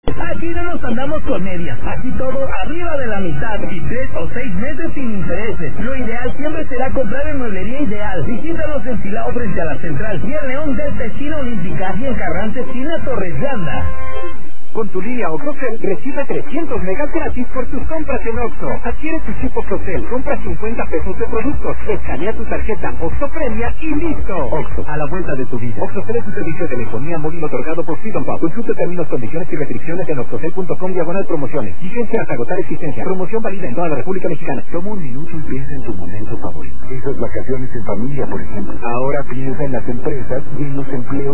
Aquí no nos andamos con medias, aquí todo arriba de la mitad y 3 o 6 meses sin intereses. Lo ideal siempre será comprar en Mueblería Ideal. Visítanos en Silao frente a la Central y en León desde Esquina Olímpica y en Carranza esquina Torres Llanda. Con tu línea OXXOCEL recibe 300 megas gratis por tus compras en Oxxo. Adquiere tu chip OXXOCEL, compra 50 pesos de productos, escanea tu tarjeta OXXO Premia y listo. Oxxo, a la vuelta de tu vida. OXXOCEL es un servicio de telefonía móvil otorgado por Freedom Pub. Consulta términos, condiciones y restricciones en oxxocel.com/promociones. Vigencia hasta agotar existencia. Promoción válida en toda la República Mexicana. Toma un minuto y piensa en tu momento favorito. Esas vacaciones en familia, por ejemplo. Ahora piensa en las empresas y en los empleos